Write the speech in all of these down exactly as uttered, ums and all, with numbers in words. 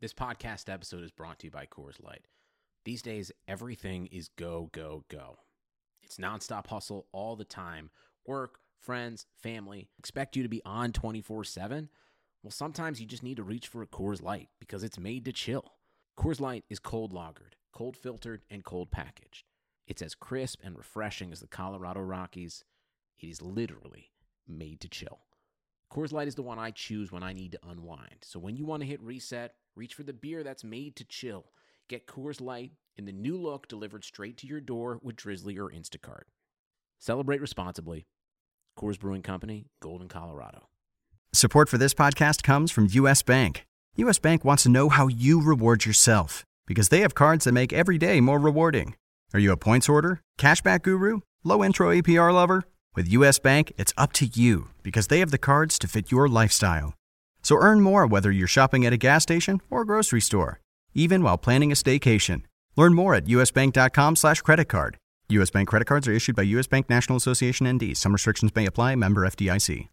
This podcast episode is brought to you by Coors Light. These days, everything is go, go, go. It's nonstop hustle all the time. Work, friends, family expect you to be on twenty-four seven. Well, sometimes you just need to reach for a Coors Light because it's made to chill. Coors Light is cold lagered, cold filtered, and cold packaged. It's as crisp and refreshing as the Colorado Rockies. It is literally made to chill. Coors Light is the one I choose when I need to unwind. So when you want to hit reset, reach for the beer that's made to chill. Get Coors Light in the new look delivered straight to your door with Drizzly or Instacart. Celebrate responsibly. Coors Brewing Company, Golden, Colorado. Support for this podcast comes from U S. Bank. U S. Bank wants to know how you reward yourself because they have cards that make every day more rewarding. Are you a points hoarder, cashback guru, low intro A P R lover? With U S. Bank, it's up to you because they have the cards to fit your lifestyle. So earn more whether you're shopping at a gas station or grocery store, even while planning a staycation. Learn more at usbank.com slash credit card. U S. Bank credit cards are issued by U S. Bank National Association N D. Some restrictions may apply. Member F D I C.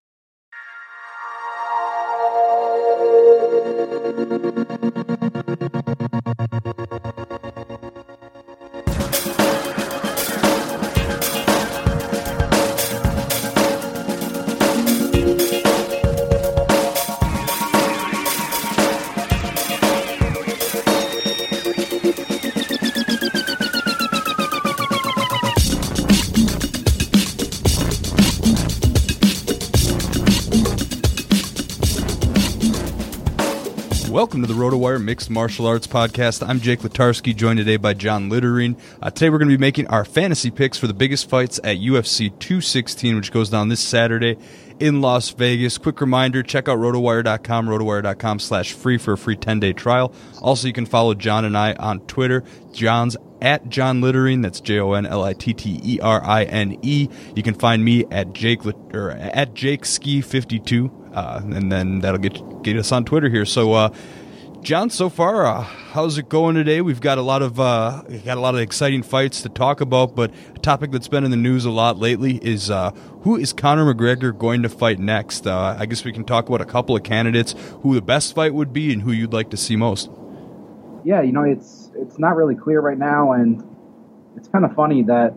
Welcome to the RotoWire Mixed Martial Arts Podcast. I'm Jake Latarski, joined today by John Littering. Uh, today we're going to be making our fantasy picks for the biggest fights at U F C two sixteen, which goes down this Saturday in Las Vegas. Quick reminder, check out rotowire dot com, rotowire.com slash free for a free ten-day trial. Also, you can follow John and I on Twitter. John's at John Littering, that's J O N L I T T E R I N E. You can find me at Jake or at Jake Ski fifty-two. Uh, and then that'll get get us on Twitter here. So, uh, John, so far, uh, how's it going today? We've got a lot of uh, got a lot of exciting fights to talk about, but a topic that's been in the news a lot lately is uh, who is Conor McGregor going to fight next? Uh, I guess we can talk about a couple of candidates, who the best fight would be, and who you'd like to see most. Yeah, you know, it's it's not really clear right now, and it's kind of funny that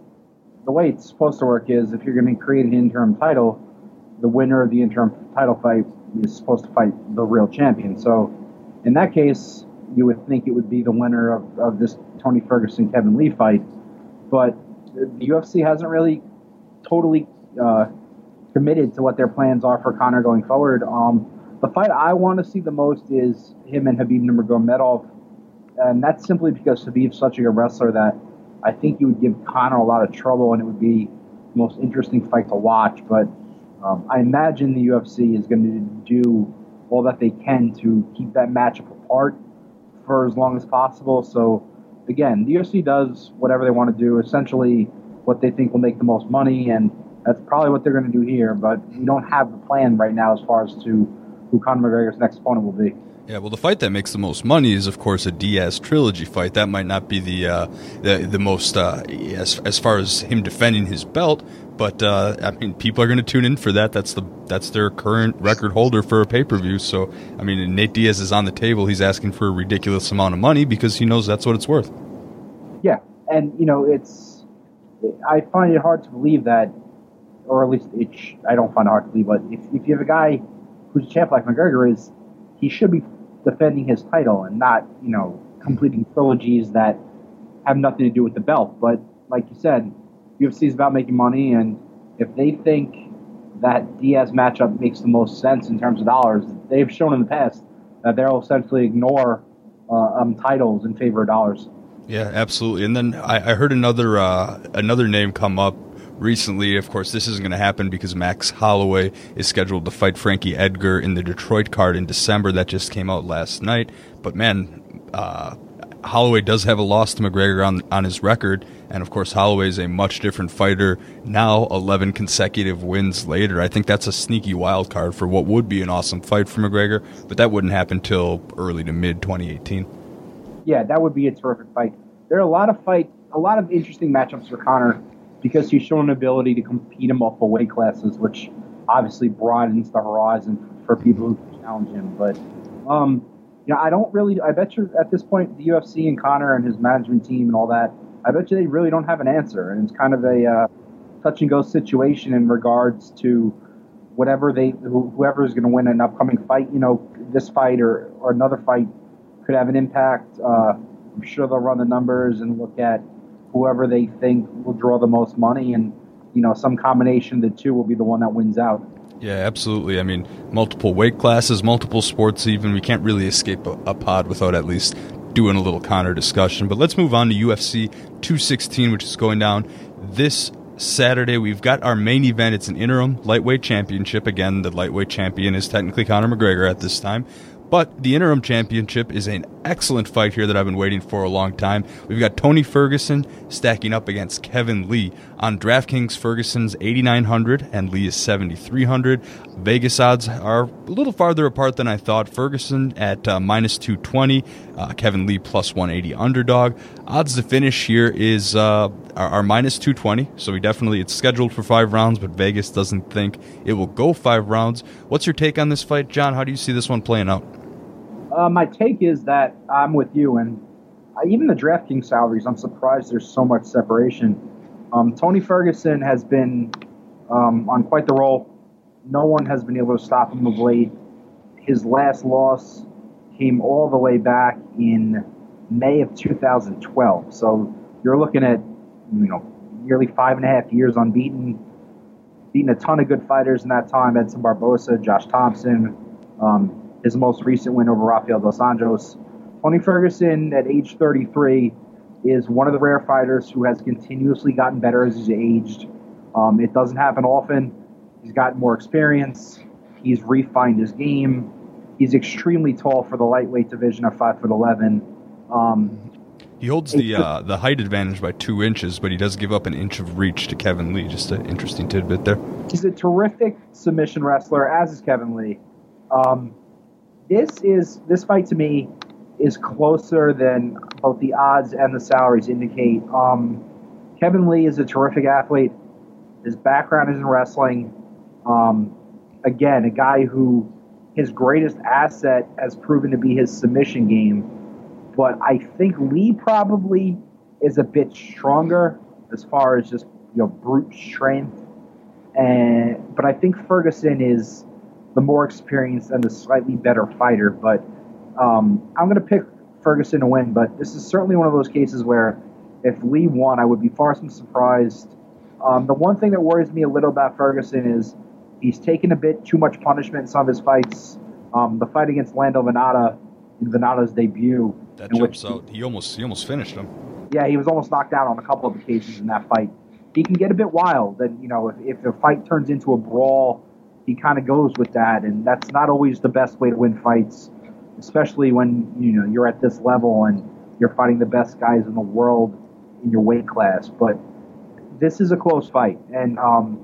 the way it's supposed to work is if you're going to create an interim title, the winner of the interim title fight is supposed to fight the real champion. So in that case, you would think it would be the winner of, of this Tony Ferguson-Kevin Lee fight. But the U F C hasn't really totally uh, committed to what their plans are for Conor going forward. Um, the fight I want to see the most is him and Khabib Nurmagomedov. And that's simply because Khabib's such a good wrestler that I think he would give Conor a lot of trouble and it would be the most interesting fight to watch. But Um, I imagine the U F C is going to do all that they can to keep that matchup apart for as long as possible. So, again, the U F C does whatever they want to do, essentially what they think will make the most money, and that's probably what they're going to do here. But we don't have the plan right now as far as to who Conor McGregor's next opponent will be. Yeah, well, the fight that makes the most money is, of course, a Diaz trilogy fight. That might not be the uh, the, the most, uh, as as far as him defending his belt, but uh, I mean, people are going to tune in for that. That's the that's their current record holder for a pay-per-view. So, I mean, Nate Diaz is on the table. He's asking for a ridiculous amount of money because he knows that's what it's worth. Yeah, and you know, it's I find it hard to believe that, or at least it sh- I don't find it hard to believe, but if if you have a guy who's a champ like McGregor is, he should be defending his title and not, you know, completing trilogies that have nothing to do with the belt. But like you said, U F C is about making money, and if they think that Diaz matchup makes the most sense in terms of dollars, they've shown in the past that they'll essentially ignore uh, um, titles in favor of dollars. Yeah, absolutely. And then I, I heard another uh, another name come up recently. Of course, this isn't going to happen because Max Holloway is scheduled to fight Frankie Edgar in the Detroit card in December. That just came out last night. But man, uh, Holloway does have a loss to McGregor on on his record, and of course Holloway is a much different fighter now, eleven consecutive wins later. I think that's a sneaky wild card for what would be an awesome fight for McGregor, but that wouldn't happen till early to mid twenty eighteen. Yeah, that would be a terrific fight. There are a lot of fight, a lot of interesting matchups for Conor because he's shown an ability to compete in multiple weight classes, which obviously broadens the horizon for people who can challenge him. But um, you know, I don't really. I bet you at this point, the U F C and Conor and his management team and all that, I bet you they really don't have an answer, and it's kind of a uh, touch and go situation in regards to whatever they, whoever is going to win an upcoming fight. You know, this fight or, or another fight could have an impact. Uh, I'm sure they'll run the numbers and look at whoever they think will draw the most money, and you know, some combination of the two will be the one that wins out. Yeah, absolutely. I mean, multiple weight classes, multiple sports even. We can't really escape a, a pod without at least doing a little Conor discussion. But let's move on to U F C two sixteen, which is going down this Saturday. We've got our main event. It's an interim lightweight championship. Again, the lightweight champion is technically Conor McGregor at this time. But the interim championship is an excellent fight here that I've been waiting for a long time. We've got Tony Ferguson stacking up against Kevin Lee. On DraftKings, Ferguson's eighty-nine hundred and Lee is seventy-three hundred. Vegas odds are a little farther apart than I thought. Ferguson at uh, minus two twenty, uh, Kevin Lee plus one eighty underdog. Odds to finish here is uh, are, are minus two twenty, so we definitely, it's scheduled for five rounds, but Vegas doesn't think it will go five rounds. What's your take on this fight, John? How do you see this one playing out? Uh, my take is that I'm with you, and uh, even the DraftKings salaries, I'm surprised there's so much separation. Um, Tony Ferguson has been um, on quite the roll. No one has been able to stop him of late. His last loss came all the way back in May of two thousand twelve. So you're looking at, you know, nearly five and a half years unbeaten, beating a ton of good fighters in that time. Edson Barbosa, Josh Thompson, um, his most recent win over Rafael Dos Anjos. Tony Ferguson, at age thirty-three, is one of the rare fighters who has continuously gotten better as he's aged. Um, it doesn't happen often. He's gotten more experience. He's refined his game. He's extremely tall for the lightweight division at five foot eleven. Um, he holds the uh, the height advantage by two inches, but he does give up an inch of reach to Kevin Lee. Just an interesting tidbit there. He's a terrific submission wrestler, as is Kevin Lee. Um, This is this fight to me is closer than both the odds and the salaries indicate. Um, Kevin Lee is a terrific athlete. His background is in wrestling. Um, again, a guy who his greatest asset has proven to be his submission game. But I think Lee probably is a bit stronger as far as just, you know, brute strength. And but I think Ferguson is the more experienced and the slightly better fighter. But um, I'm going to pick Ferguson to win. But this is certainly one of those cases where if Lee won, I would be far from surprised. Um, the one thing that worries me a little about Ferguson is he's taken a bit too much punishment in some of his fights. Um, the fight against Lando Venata in Venata's debut. That jumps out. He almost he almost finished him. Yeah, he was almost knocked out on a couple of occasions in that fight. He can get a bit wild. And, you know, if, if the fight turns into a brawl, he kind of goes with that, and that's not always the best way to win fights, especially when, you know, you're at this level and you're fighting the best guys in the world in your weight class. But this is a close fight, and um,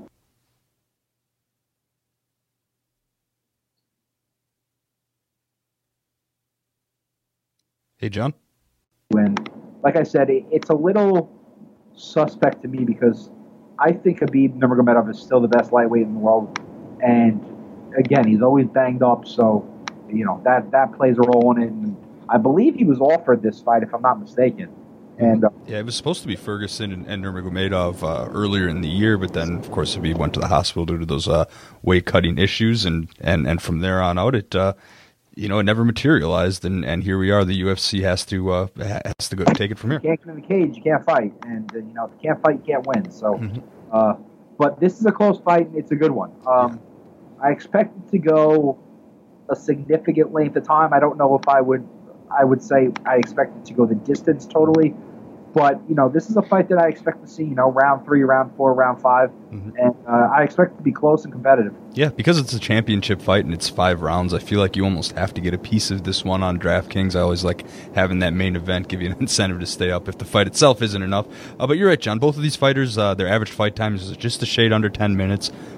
hey, John. When, like I said, it, it's a little suspect to me because I think Khabib Nurmagomedov is still the best lightweight in the world. And again, he's always banged up, so you know that that plays a role in it. And I believe he was offered this fight, if I'm not mistaken. And uh, yeah, it was supposed to be Ferguson and, and Nurmagomedov uh, earlier in the year, but then of course he went to the hospital due to those uh, weight cutting issues, and, and, and from there on out, it uh, you know it never materialized, and, and here we are. The U F C has to uh, has to go take it from here. You can't get in the cage, you can't fight, and uh, you know if you can't fight, you can't win. So. Mm-hmm. Uh, But this is a close fight, and it's a good one. Um, I expect it to go a significant length of time. I don't know if I would I would say I expect it to go the distance totally. But, you know, this is a fight that I expect to see, you know, round three, round four, round five. Mm-hmm. And uh, I expect it to be close and competitive. Yeah, because it's a championship fight and it's five rounds, I feel like you almost have to get a piece of this one on DraftKings. I always like having that main event give you an incentive to stay up if the fight itself isn't enough. Uh, but you're right, John. Both of these fighters, uh, their average fight time is just a shade under ten minutes.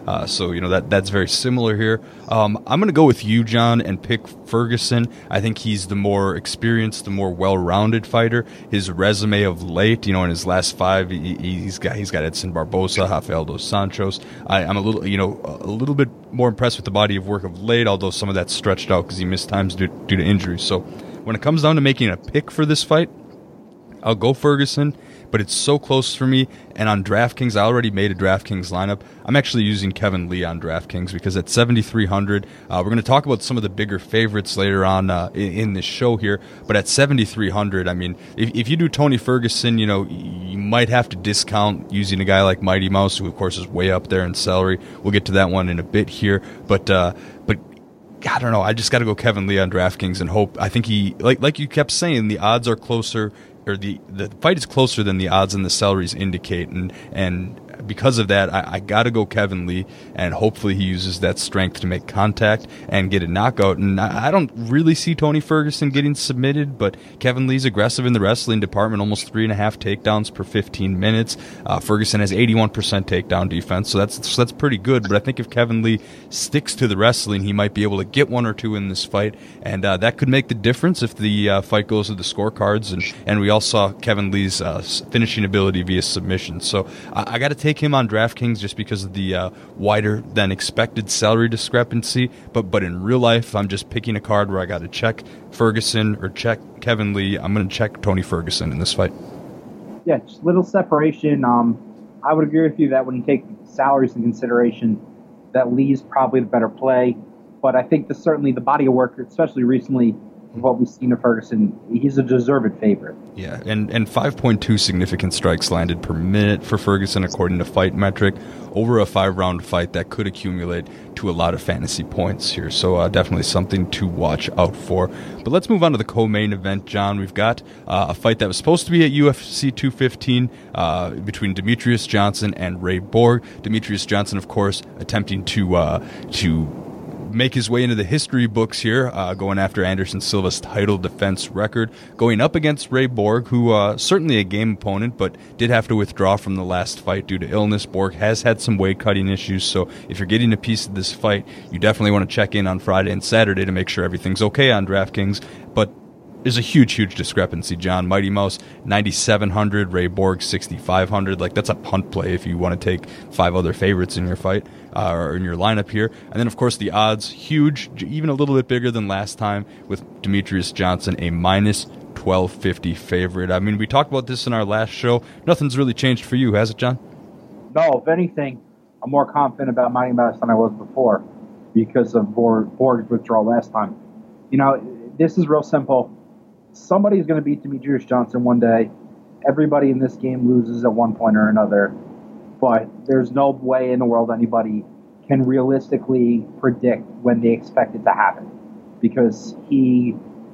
Uh, so, you know, that that's very similar here. Um, I'm going to go with you, John, and pick Ferguson. I think he's the more experienced, the more well-rounded fighter. His resume of late, you know, in his last five, he, he's got he's got Edson Barbosa, Rafael dos Santos. I, I'm a little, you know, a little bit more impressed with the body of work of late, although some of that's stretched out because he missed times due, due to injuries. So when it comes down to making a pick for this fight, I'll go Ferguson, but it's so close for me. And on DraftKings, I already made a DraftKings lineup. I'm actually using Kevin Lee on DraftKings because at seventy-three hundred, uh, we're going to talk about some of the bigger favorites later on uh, in, in this show here. But at seventy-three hundred, I mean, if, if you do Tony Ferguson, you know, you might have to discount using a guy like Mighty Mouse, who of course is way up there in salary. We'll get to that one in a bit here, but uh, but. I don't know. I just got to go Kevin Lee on DraftKings and hope. I think he, like like you kept saying, the odds are closer, or the, the fight is closer than the odds and the salaries indicate. And and because of that, I, I got to go Kevin Lee, and hopefully he uses that strength to make contact and get a knockout. And I, I don't really see Tony Ferguson getting submitted, but Kevin Lee's aggressive in the wrestling department, almost three and a half takedowns per fifteen minutes. Uh, Ferguson has eighty-one percent takedown defense, so that's so that's pretty good. But I think if Kevin Lee sticks to the wrestling, he might be able to get one or two in this fight, and uh, that could make the difference if the uh, fight goes to the scorecards. And, and we all saw Kevin Lee's uh, finishing ability via submission. So I, I got to take him on DraftKings just because of the uh, wider than expected salary discrepancy. But but in real life, I'm just picking a card where I got to check Ferguson or check Kevin Lee. I'm going to check Tony Ferguson in this fight. Yeah, just little separation. Um, I would agree with you that when you take salaries into consideration, that Lee's probably the better play. But I think that certainly the body of work, especially recently, what we've seen of Ferguson, he's a deserved favorite. Yeah, and, and five point two significant strikes landed per minute for Ferguson, according to Fight Metric, over a five-round fight that could accumulate to a lot of fantasy points here. So uh, definitely something to watch out for. But let's move on to the co-main event, John. We've got uh, a fight that was supposed to be at U F C two fifteen uh, between Demetrious Johnson and Ray Borg. Demetrious Johnson, of course, attempting to uh, to make his way into the history books here, uh, going after Anderson Silva's title defense record, going up against Ray Borg, who uh, certainly a game opponent, but did have to withdraw from the last fight due to illness. Borg has had some weight cutting issues, so if you're getting a piece of this fight, you definitely want to check in on Friday and Saturday to make sure everything's okay on DraftKings. But there's a huge, huge discrepancy, John. Mighty Mouse, ninety-seven hundred, Ray Borg, sixty-five hundred. Like, that's a punt play if you want to take five other favorites in your fight, uh, or in your lineup here. And then, of course, the odds, huge, even a little bit bigger than last time, with Demetrious Johnson, a minus twelve fifty favorite. I mean, we talked about this in our last show. Nothing's really changed for you, has it, John? No, if anything, I'm more confident about Mighty Mouse than I was before because of Borg, Borg's withdrawal last time. You know, this is real simple. Somebody's going to beat Demetrious Johnson one day. Everybody in this game loses at one point or another. But there's no way in the world anybody can realistically predict when they expect it to happen. Because he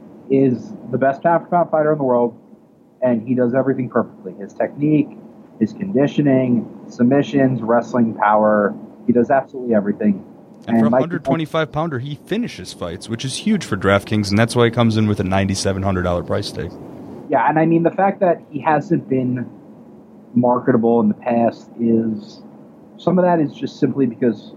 is the best pound-for-pound fighter in the world, and he does everything perfectly. His technique, his conditioning, submissions, wrestling power, he does absolutely everything. And, and for a one twenty-five pounder, he finishes fights, which is huge for DraftKings, and that's why he comes in with a nine thousand seven hundred dollars price tag. Yeah, and I mean, the fact that he hasn't been marketable in the past is, some of that is just simply because,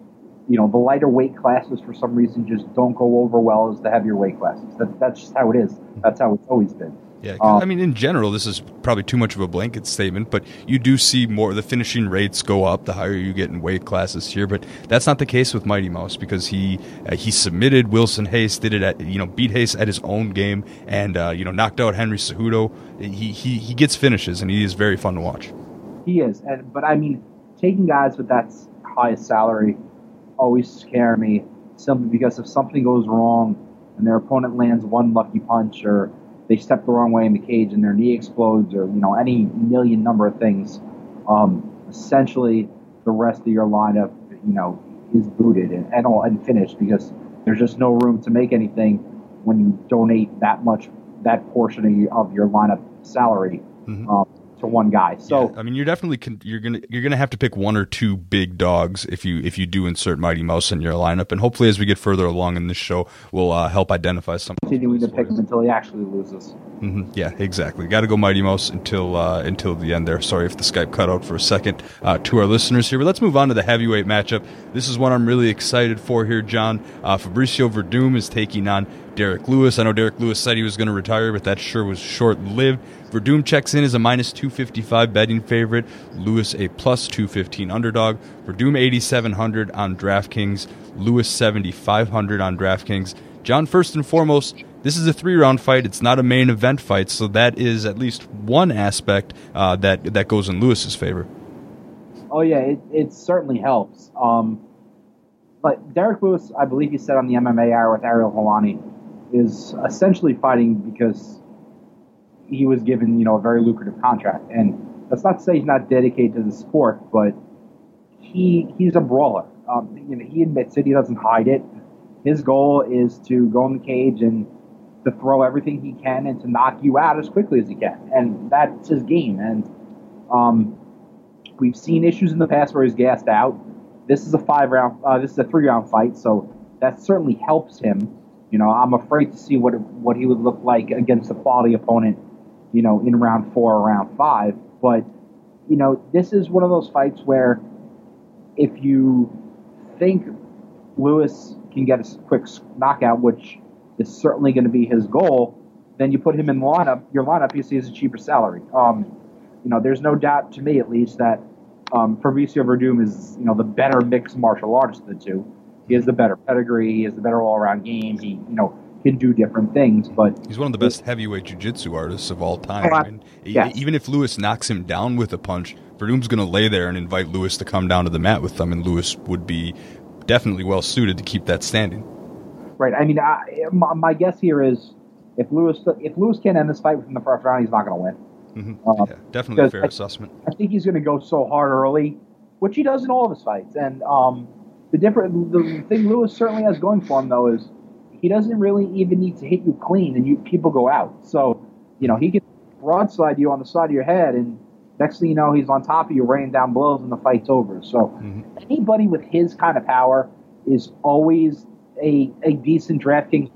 you know, the lighter weight classes for some reason just don't go over well as the heavier weight classes. That, that's just how it is. That's how it's always been. Yeah, um, I mean, in general, this is probably too much of a blanket statement, but you do see more, the finishing rates go up the higher you get in weight classes here, but that's not the case with Mighty Mouse because he uh, he submitted Wilson Hayes, did it at, you know, beat Hayes at his own game, and, uh, you know, knocked out Henry Cejudo. He, he, he gets finishes, and he is very fun to watch. He is, and but I mean, taking guys with that high salary always scare me simply because if something goes wrong and their opponent lands one lucky punch or they step the wrong way in the cage and their knee explodes or, you know, any million number of things, um, essentially the rest of your lineup, you know, is booted and, and, and finished because there's just no room to make anything when you donate that much, that portion of your, of your lineup salary. Mm-hmm. Um, to one guy. So yeah, I mean, you're definitely con- you're gonna you're gonna have to pick one or two big dogs if you if you do insert Mighty Mouse in your lineup, and hopefully as we get further along in this show, we'll uh, help identify some. Continuing to pick him until he actually loses. Mm-hmm. Yeah, exactly. Got to go Mighty Mouse until uh, until the end there. Sorry if the Skype cut out for a second uh, to our listeners here, but let's move on to the heavyweight matchup. This is one I'm really excited for here, John. Uh, Fabricio Verdum is taking on Derek Lewis. I know Derek Lewis said he was going to retire, but that sure was short-lived. Verdum checks in as a minus two fifty-five betting favorite. Lewis a plus two fifteen underdog. Verdum eighty-seven hundred on DraftKings. Lewis seventy-five hundred on DraftKings. John, first and foremost, this is a three-round fight. It's not a main event fight, so that is at least one aspect uh, that that goes in Lewis's favor. Oh yeah, it, it certainly helps. Um, but Derek Lewis, I believe he said on the M M A Hour with Ariel Helwani, is essentially fighting because he was given, you know, a very lucrative contract. And that's not to say he's not dedicated to the sport, but he he's a brawler. Um, you know, he admits it. He doesn't hide it. His goal is to go in the cage and to throw everything he can and to knock you out as quickly as he can. And that's his game. And um, we've seen issues in the past where he's gassed out. This is a five round, uh, this is a three round fight, so that certainly helps him. You know, I'm afraid to see what what he would look like against a quality opponent, you know, in round four or round five. But, you know, this is one of those fights where if you think Lewis can get a quick knockout, which is certainly going to be his goal, then you put him in the lineup, your lineup, you see as a cheaper salary. Um, you know, there's no doubt, to me at least, that um, Fabricio Verdum is, you know, the better mixed martial artist of the two. He has the better pedigree. He has the better all-around game. He, you know, can do different things. But he's one of the best heavyweight jiu-jitsu artists of all time. Oh, I mean, yes. Even if Lewis knocks him down with a punch, Verdum's going to lay there and invite Lewis to come down to the mat with them, and Lewis would be definitely well-suited to keep that standing. Right. I mean, I, my, my guess here is if Lewis if Lewis can't end this fight within the first round, he's not going to win. Mm-hmm. Uh, yeah, definitely a fair I, assessment. I think he's going to go so hard early, which he does in all of his fights. And um, the different the thing Lewis certainly has going for him, though, is he doesn't really even need to hit you clean, and you people go out. So, you know, he can broadside you on the side of your head, and next thing you know, he's on top of you, raining down blows, and the fight's over. So mm-hmm. anybody with his kind of power is always a, a decent DraftKings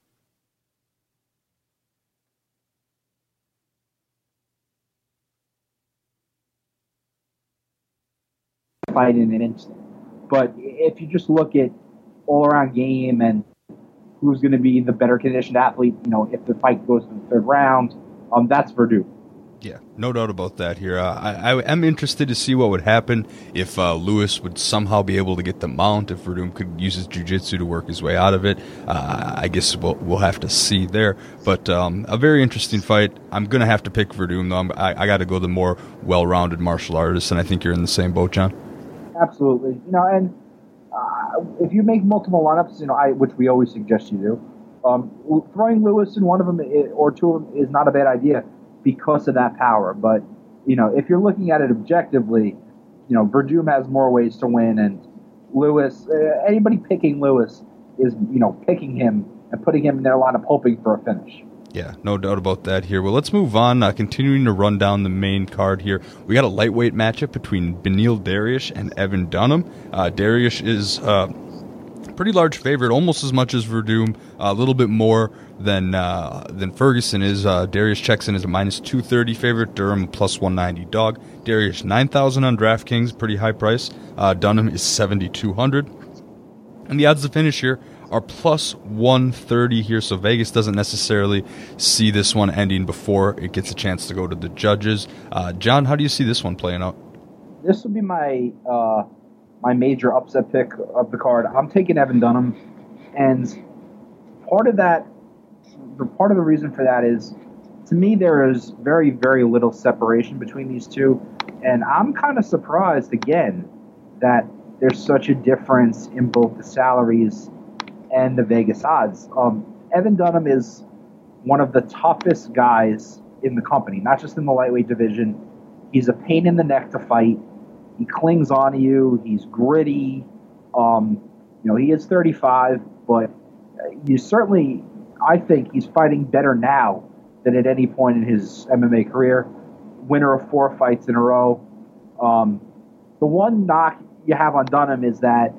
fight in an instant. But if you just look at all-around game and who's going to be the better conditioned athlete, you know, if the fight goes to the third round, um, that's Verdum. Yeah, no doubt about that here. Uh, I, I am interested to see what would happen if uh, Lewis would somehow be able to get the mount, if Verdum could use his jiu-jitsu to work his way out of it. Uh, I guess we'll, we'll have to see there. But um, a very interesting fight. I'm going to have to pick Verdum, though. I'm, I, I got to go the more well-rounded martial artist, and I think you're in the same boat, John. Absolutely. You know, and uh, if you make multiple lineups, you know, I, which we always suggest you do, um, throwing Lewis in one of them or two of them is not a bad idea because of that power. But, you know, if you're looking at it objectively, you know, Verdum has more ways to win, and Lewis, uh, anybody picking Lewis is, you know, picking him and putting him in their lineup hoping for a finish. Yeah, no doubt about that here. Well, let's move on. Uh, continuing to run down the main card here. We got a lightweight matchup between Beneil Dariush and Evan Dunham. Uh, Dariush is uh, a pretty large favorite, almost as much as Verdum, a little bit more than uh, than Ferguson is. Uh, Dariush checks in as a minus two thirty favorite, Durham plus one ninety dog. Dariush nine thousand on DraftKings, pretty high price. Uh, Dunham is seventy-two hundred. And the odds to finish here are plus one thirty here, so Vegas doesn't necessarily see this one ending before it gets a chance to go to the judges. Uh, John, how do you see this one playing out? This would be my uh, my major upset pick of the card. I'm taking Evan Dunham, and part of that, part of the reason for that is, to me, there is very, very little separation between these two, and I'm kind of surprised again that there's such a difference in both the salaries and the Vegas odds. Um, Evan Dunham is one of the toughest guys in the company, not just in the lightweight division. He's a pain in the neck to fight. He clings on to you. He's gritty. Um, you know, he is thirty-five, but you certainly, I think he's fighting better now than at any point in his M M A career. winner of four fights in a row. Um, the one knock you have on Dunham is that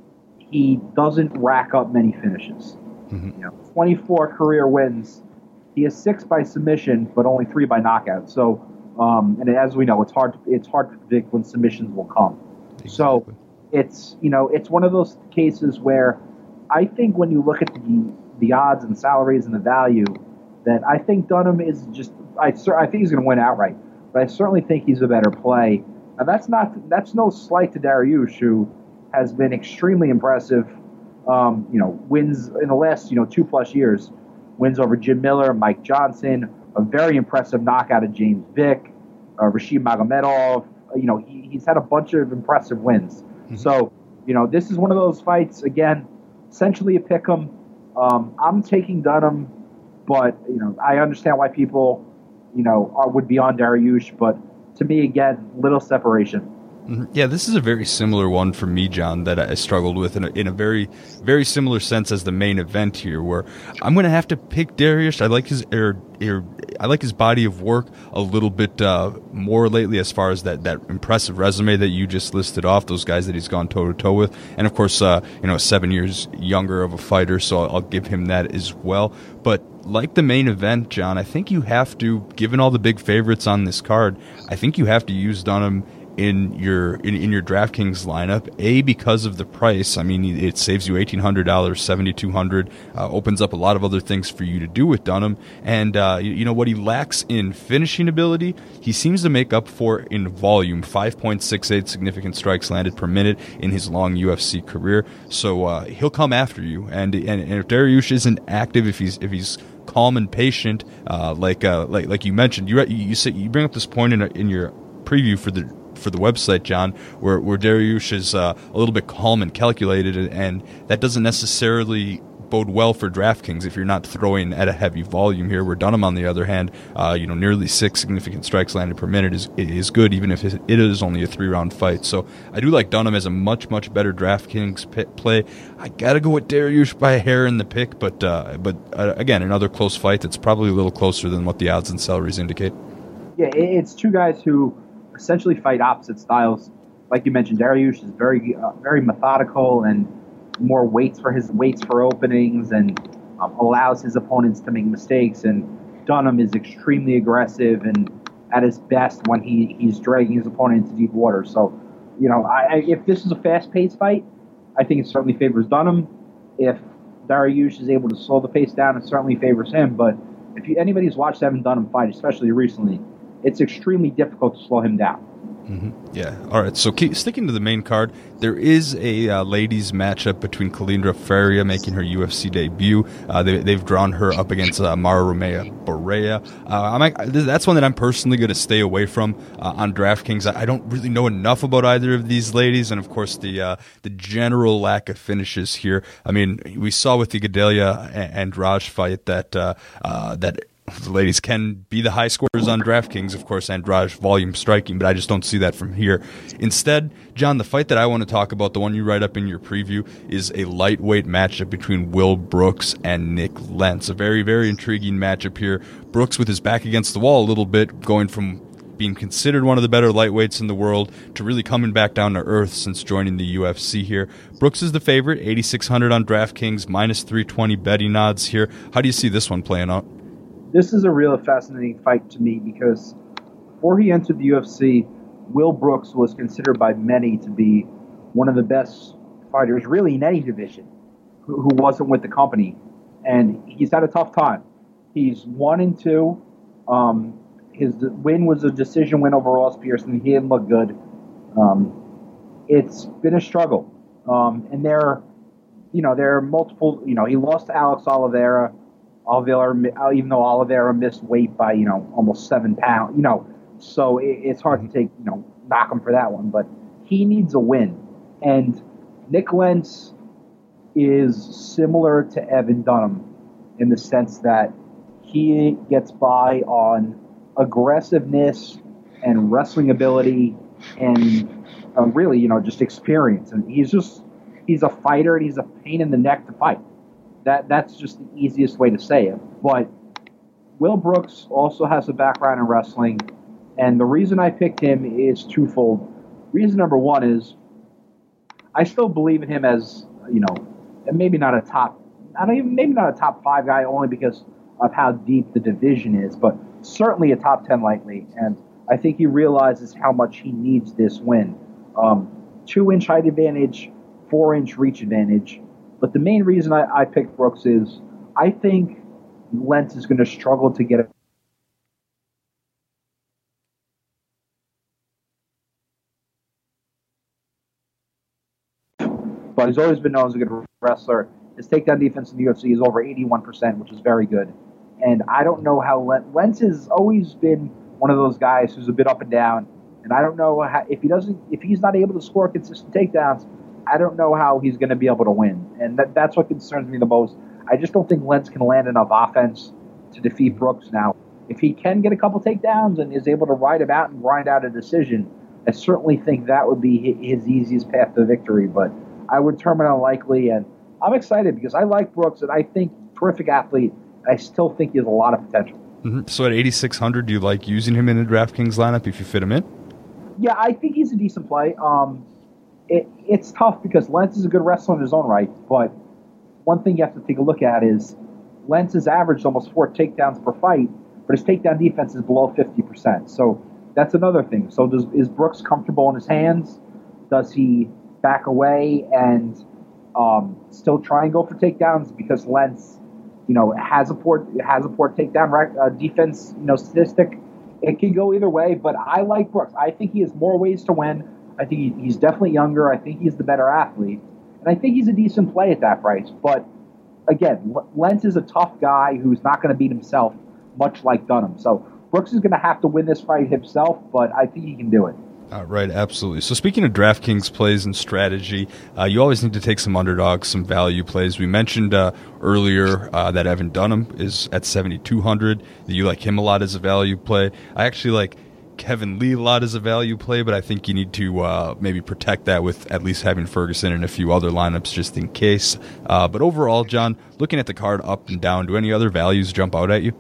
he doesn't rack up many finishes. Mm-hmm. You know, twenty-four career wins. He has six by submission, but only three by knockout. So, um, and as we know, it's hard. To, it's hard to predict when submissions will come. Exactly. So, it's you know, it's one of those cases where I think when you look at the the odds and salaries and the value, that I think Dunham is just. I I think he's going to win outright, but I certainly think he's a better play. Now, that's not that's no slight to Dariush, who has been extremely impressive. Um, you know, wins in the last you know two plus years. Wins over Jim Miller, Mike Johnson, a very impressive knockout of James Vick, uh, Rashid Magomedov. You know, he, he's had a bunch of impressive wins. Mm-hmm. So, you know, this is one of those fights, again, essentially a pick 'em. Um, I'm taking Dunham, but, you know, I understand why people, you know, are, would be on Dariush, but to me, again, little separation. Yeah, this is a very similar one for me, John, that I struggled with in a, in a very, very similar sense as the main event here, where I'm going to have to pick Dariush. I like his er, er, I like his body of work a little bit uh, more lately, as far as that, that impressive resume that you just listed off, those guys that he's gone toe to toe with, and of course, uh, you know, seven years younger of a fighter, so I'll, I'll give him that as well. But like the main event, John, I think you have to, given all the big favorites on this card, I think you have to use Dunham in your in, in your DraftKings lineup. A, because of the price. I mean, it saves you eighteen hundred dollars, seventy-two hundred dollars, uh, opens up a lot of other things for you to do with Dunham. And uh, you, you know what he lacks in finishing ability, he seems to make up for in volume. five point six eight significant strikes landed per minute in his long U F C career. So uh, he'll come after you. And, and and if Dariush isn't active, if he's if he's calm and patient, uh, like uh, like like you mentioned, you you say you bring up this point in a, in your preview for the for the website, John, where where Dariush is uh, a little bit calm and calculated, and that doesn't necessarily bode well for DraftKings if you're not throwing at a heavy volume here. Where Dunham, on the other hand, uh, you know, nearly six significant strikes landed per minute is is good, even if it is only a three round fight. So I do like Dunham as a much much better DraftKings play. I gotta go with Dariush by a hair in the pick, but uh, but uh, again, another close fight that's probably a little closer than what the odds and salaries indicate. Yeah, it's two guys who essentially fight opposite styles. Like you mentioned, Dariush is very, uh, very methodical and more waits for his waits for openings and um, allows his opponents to make mistakes. And Dunham is extremely aggressive and at his best when he, he's dragging his opponent into deep water. So, you know, I, I, if this is a fast-paced fight, I think it certainly favors Dunham. If Dariush is able to slow the pace down, it certainly favors him. But if you, anybody's watched Evan Dunham fight, especially recently, it's extremely difficult to slow him down. Mm-hmm. Yeah. All right. So keep, sticking to the main card, there is a uh, ladies matchup between Kalindra Faria making her U F C debut. Uh, they, they've drawn her up against uh, Mara Romeo Barea. Uh, I'm, that's one that I'm personally going to stay away from uh, on DraftKings. I, I don't really know enough about either of these ladies, and of course the uh, the general lack of finishes here. I mean, we saw with the Gadelha and, and Raj fight that uh, uh, that. The ladies can be the high scorers on DraftKings, of course, Andrade volume striking, but I just don't see that from here. Instead, John, the fight that I want to talk about, the one you write up in your preview, is a lightweight matchup between Will Brooks and Nick Lentz. A very, very intriguing matchup here. Brooks with his back against the wall a little bit, going from being considered one of the better lightweights in the world to really coming back down to earth since joining the U F C here. Brooks is the favorite, eighty-six hundred on DraftKings, minus three twenty betting odds here. How do you see this one playing out? This is a real fascinating fight to me because before he entered the U F C, Will Brooks was considered by many to be one of the best fighters really in any division who, who wasn't with the company. And he's had a tough time. He's one and two. Um, his win was a decision win over Ross Pearson. He didn't look good. Um, it's been a struggle. Um, and there, you know, there are multiple, you know, he lost to Alex Oliveira. Oliveira, even though Oliveira missed weight by, you know, almost seven pounds, you know, so it, it's hard to take, you know, knock him for that one, but he needs a win. And Nick Lentz is similar to Evan Dunham in the sense that he gets by on aggressiveness and wrestling ability and uh, really, you know, just experience. And he's just, he's a fighter and he's a pain in the neck to fight. That that's just the easiest way to say it. But Will Brooks also has a background in wrestling. And the reason I picked him is twofold. Reason number one is I still believe in him as, you know, maybe not a top, I don't even, maybe not a top five guy only because of how deep the division is, but certainly a top ten lightly. And I think he realizes how much he needs this win. Um, two-inch height advantage, four-inch reach advantage. But the main reason I, I picked Brooks is I think Lentz is going to struggle to get it. But he's always been known as a good wrestler. His takedown defense in the U F C is over eighty-one percent, which is very good. And I don't know how Lentz, Lentz has always been one of those guys who's a bit up and down. And I don't know how, if he doesn't, if he's not able to score consistent takedowns, I don't know how he's going to be able to win. And that, that's what concerns me the most. I just don't think Lentz can land enough offense to defeat Brooks now. If he can get a couple takedowns and is able to ride him out and grind out a decision, I certainly think that would be his easiest path to victory. But I would term it unlikely. And I'm excited because I like Brooks, and I think terrific athlete. I still think he has a lot of potential. Mm-hmm. So at eighty-six hundred, do you like using him in the DraftKings lineup if you fit him in? Yeah, I think he's a decent play. Um, it, it's tough because Lentz is a good wrestler in his own right, but one thing you have to take a look at is Lentz has averaged almost four takedowns per fight, but his takedown defense is below fifty percent. So that's another thing. So does, is Brooks comfortable in his hands? Does he back away and um, still try and go for takedowns because Lentz, you know, has a poor has a poor takedown uh, defense, you know, statistic? It can go either way, but I like Brooks. I think he has more ways to win. I think he, he's definitely younger. I think he's the better athlete, and I think he's a decent play at that price. But again, Lentz is a tough guy who's not going to beat himself, much like Dunham. So Brooks is going to have to win this fight himself, but I think he can do it. Uh, right, absolutely. So speaking of DraftKings plays and strategy, uh, you always need to take some underdogs, some value plays. We mentioned uh, earlier uh, that Evan Dunham is at seventy-two hundred. You like him a lot as a value play. I actually like Kevin Lee a lot as a value play, but I think you need to uh, maybe protect that with at least having Ferguson and a few other lineups just in case. Uh, but overall, John, looking at the card up and down, do any other values jump out at you?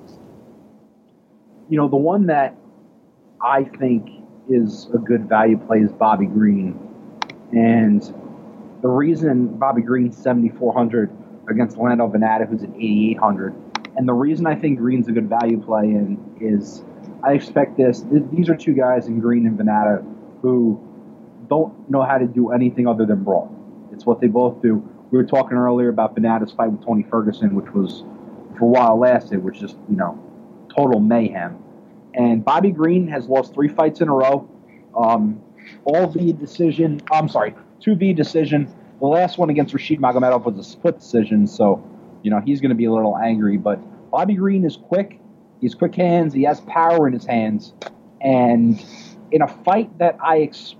You know, the one that I think is a good value play is Bobby Green. And the reason Bobby Green's seventy-four hundred against Lando Vannata, who's at eighty-eight hundred, and the reason I think Green's a good value play in is I expect this. Th- these are two guys in Green and Vannata who don't know how to do anything other than brawl. It's what they both do. We were talking earlier about Vannata's fight with Tony Ferguson, which was, for a while lasted, which is, you know, total mayhem. And Bobby Green has lost three fights in a row. Um, all via decision. I'm sorry, two via decision. The last one against Rashid Magomedov was a split decision, so, you know, he's going to be a little angry. But Bobby Green is quick. He has quick hands. He has power in his hands. And in a fight that I expect,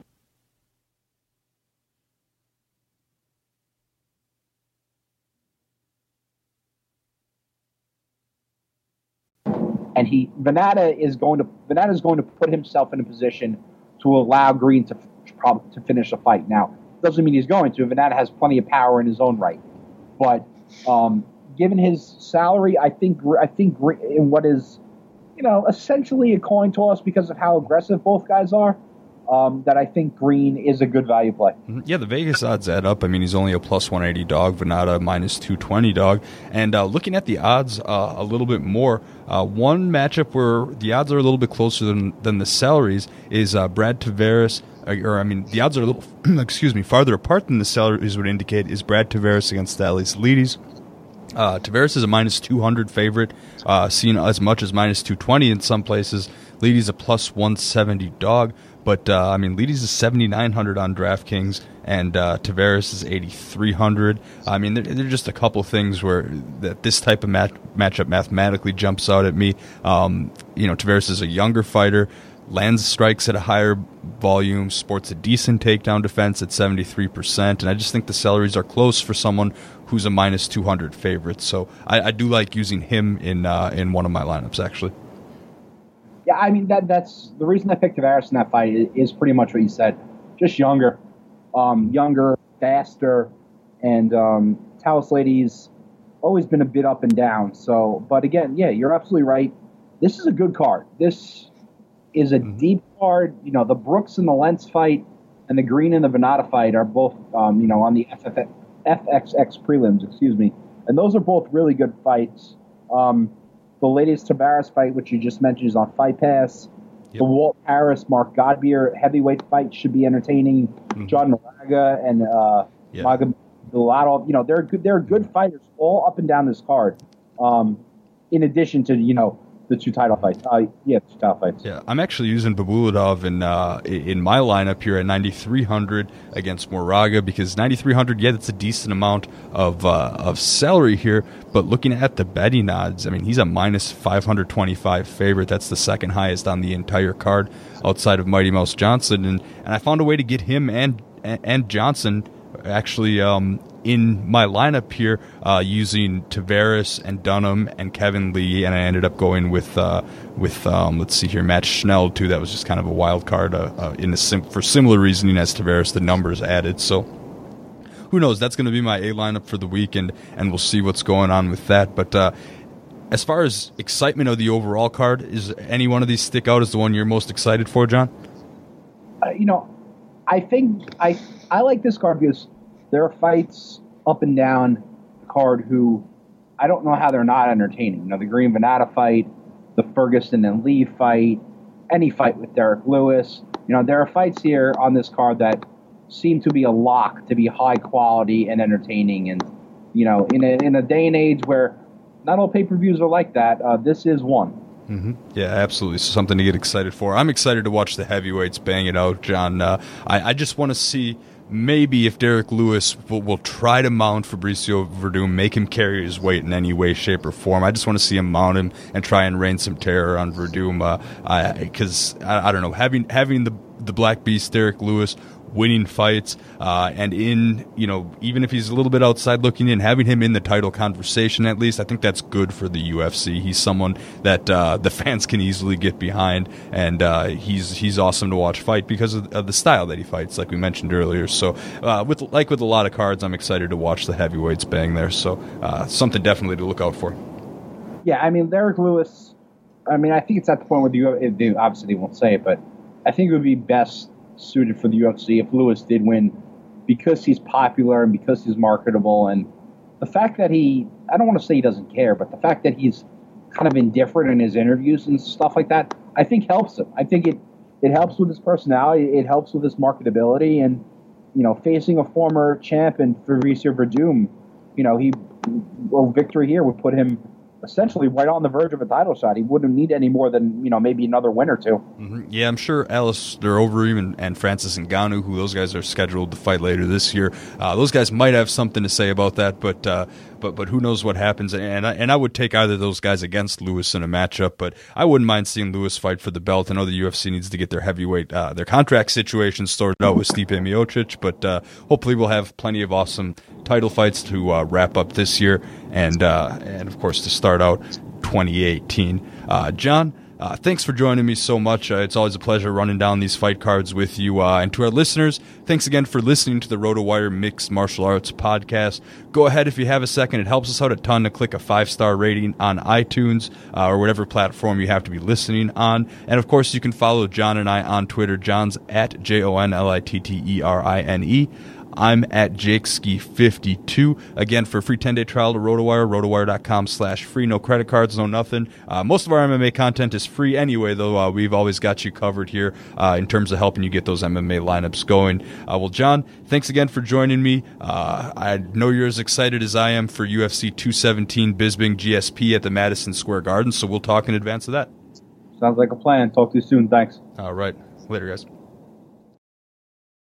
And he Vannata is going to Vannata is going to put himself in a position to allow Green to to finish a fight. Now, doesn't mean he's going to. Vannata has plenty of power in his own right, but um, given his salary, I think I think in what is, you know, essentially a coin toss because of how aggressive both guys are. Um, that I think Green is a good value play. Yeah, the Vegas odds add up. I mean, he's only a plus one eighty dog, Vannata minus two twenty dog. And uh, looking at the odds uh, a little bit more, uh, one matchup where the odds are a little bit closer than, than the salaries is uh, Brad Tavares, or I mean, the odds are a little, excuse me, farther apart than the salaries would indicate, is Brad Tavares against Thales Lides. Uh, Tavares is a minus two hundred favorite, uh, seen as much as minus two twenty in some places. Lides a plus one seventy dog. But, uh, I mean, Lides is seventy-nine hundred on DraftKings, and uh, Tavares is eighty-three hundred. I mean, there, there are just a couple things where that this type of match, matchup mathematically jumps out at me. Um, you know, Tavares is a younger fighter, lands strikes at a higher volume, sports a decent takedown defense at seventy-three percent, and I just think the salaries are close for someone who's a minus two hundred favorite. So I, I do like using him in uh, in one of my lineups, actually. Yeah, I mean, that that's the reason I picked Tavares in that fight is, is pretty much what you said. Just younger, um, younger, faster, and um, Thales Lides always been a bit up and down. So, but again, yeah, you're absolutely right. This is a good card. This is a mm-hmm. deep card. You know, the Brooks and the Lentz fight and the Green and the Venata fight are both, um, you know, on the F X X prelims, excuse me. And those are both really good fights. Um, the latest Tavares fight, which you just mentioned, is on Fight Pass. Yep. The Walt Harris, Mark Godbeer heavyweight fight should be entertaining. Mm-hmm. John Moraga and uh, yeah. Magomed Biladov, you know, they're good, they're good fighters all up and down this card. Um, in addition to, you know, the two title fights. Uh, yeah, two title fights. Yeah, I'm actually using Bibuladov in uh, in my lineup here at ninety-three hundred against Moraga because ninety-three hundred, yeah, that's a decent amount of uh, of salary here. But looking at the betting odds, I mean, he's a minus five twenty-five favorite. That's the second highest on the entire card outside of Mighty Mouse Johnson. And, and I found a way to get him and and Johnson actually um, in my lineup here uh, using Tavares and Dunham and Kevin Lee, and I ended up going with uh, with um, let's see here, Matt Schnell too. That was just kind of a wild card uh, uh, in a sim- for similar reasoning as Tavares, the numbers added. So who knows? That's going to be my A lineup for the weekend, and we'll see what's going on with that. But uh, as far as excitement of the overall card, is any one of these stick out as the one you're most excited for, John? Uh, you know, I think I I like this card because there are fights up and down the card who I don't know how they're not entertaining. You know, the Green Venata fight, the Ferguson and Lee fight, any fight with Derek Lewis. You know, there are fights here on this card that seem to be a lock to be high quality and entertaining. And, you know, in a, in a day and age where not all pay-per-views are like that, uh, this is one. Mm-hmm. Yeah, absolutely. So something to get excited for. I'm excited to watch the heavyweights bang it out, John. Uh, I, I just want to see maybe if Derek Lewis will, will try to mount Fabricio Verdum, make him carry his weight in any way, shape, or form. I just want to see him mount him and try and rain some terror on Verdum. Because, uh, I, I, I don't know, having having the, the Black Beast, Derek Lewis, winning fights, uh, and in, you know, even if he's a little bit outside looking in, having him in the title conversation at least, I think that's good for the U F C. He's someone that uh, the fans can easily get behind, and uh, he's he's awesome to watch fight because of, of the style that he fights, like we mentioned earlier. So, uh, with like with a lot of cards, I'm excited to watch the heavyweights bang there. So, uh, something definitely to look out for. Yeah, I mean, Derek Lewis, I mean, I think it's at the point where the they obviously they won't say it, but I think it would be best suited for the U F C if Lewis did win because he's popular and because he's marketable, and the fact that he, I don't want to say he doesn't care, but the fact that he's kind of indifferent in his interviews and stuff like that, I think helps him. I think it, it helps with his personality, it helps with his marketability, and, you know, facing a former champ in Fabricio Verdum, you know, he, a victory here would put him essentially right on the verge of a title shot. He wouldn't need any more than, you know, maybe another win or two. Mm-hmm. Yeah, I'm sure Alistair Overeem and, and Francis Ngannou, who those guys are scheduled to fight later this year, uh, those guys might have something to say about that, but uh, but but who knows what happens. And I, and I would take either of those guys against Lewis in a matchup, but I wouldn't mind seeing Lewis fight for the belt. I know the U F C needs to get their heavyweight, uh, their contract situation sorted out with Stipe Miocic, but uh, hopefully we'll have plenty of awesome title fights to uh, wrap up this year, and uh, and of course to start out twenty eighteen. Uh, John, uh, thanks for joining me so much. Uh, it's always a pleasure running down these fight cards with you. Uh, and to our listeners, thanks again for listening to the RotoWire Mixed Martial Arts podcast. Go ahead if you have a second. It helps us out a ton to click a five-star rating on iTunes uh, or whatever platform you have to be listening on. And, of course, you can follow John and I on Twitter. John's at J O N L I T T E R I N E. I'm at Jake Ski fifty-two. Again, for a free ten-day trial to RotoWire, rotowire.com slash free. No credit cards, no nothing. Uh, most of our M M A content is free anyway, though. Uh, we've always got you covered here uh, in terms of helping you get those M M A lineups going. Uh, well, John, thanks again for joining me. Uh, I know you're as excited as I am for U F C two seventeen Bisping G S P at the Madison Square Garden, so we'll talk in advance of that. Sounds like a plan. Talk to you soon. Thanks. All right. Later, guys.